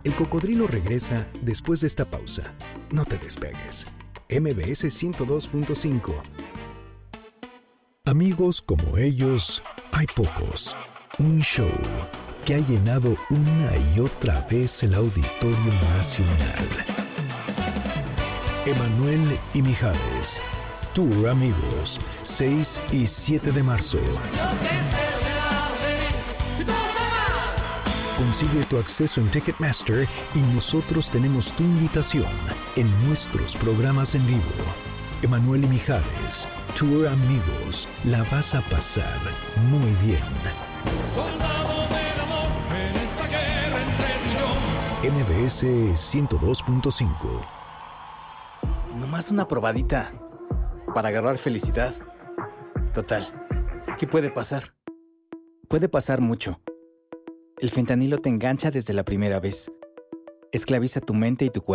El cocodrilo regresa después de esta pausa. No te despegues. MBS 102.5. Amigos como ellos, hay pocos. Un show que ha llenado una y otra vez el Auditorio Nacional. Emanuel y Mijares. Tour Amigos, 6 y 7 de marzo. Consigue tu acceso en Ticketmaster y nosotros tenemos tu invitación en nuestros programas en vivo. Emanuel y Mijares, Tour Amigos, la vas a pasar muy bien. Soldado del amor en esta guerra entre tú y yo. MBS 102.5. Nomás una probadita para agarrar felicidad. Total, ¿qué puede pasar? Puede pasar mucho. El fentanilo te engancha desde la primera vez. Esclaviza tu mente y tu cuerpo.